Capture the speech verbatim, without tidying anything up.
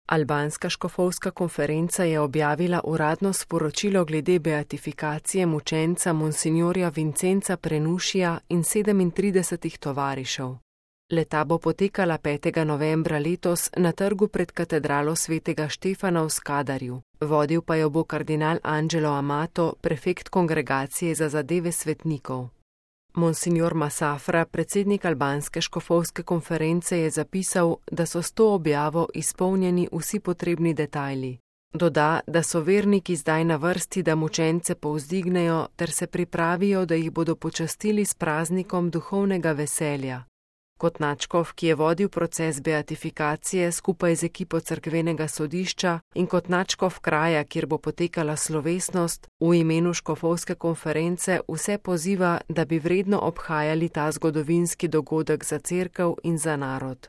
Albanska škofovska konferenca je objavila uradno sporočilo glede beatifikacije mučenca monsinjorja Vincenza Prenušija in sedemintridesetih tovarišev. Le-ta bo potekala petega novembra letos na trgu pred katedralo svetega Štefana v Skadarju. Vodil pa jo bo kardinal Angelo Amato, prefekt kongregacije za zadeve svetnikov. Monsinjor Masafra, predsednik Albanske škofovske konference, je zapisal, da so s to objavo izpolnjeni vsi potrebni detajli. Doda, da so verniki zdaj na vrsti, da mučence povzdignejo ter se pripravijo, da jih bodo počastili s praznikom duhovnega veselja. Kot nadškof, ki je vodil proces beatifikacije skupaj z ekipo cerkvenega sodišča in kot nadškof kraja, kjer bo potekala slovesnost, v imenu škofovske konference vse poziva, da bi vredno obhajali ta zgodovinski dogodek za cerkev in za narod.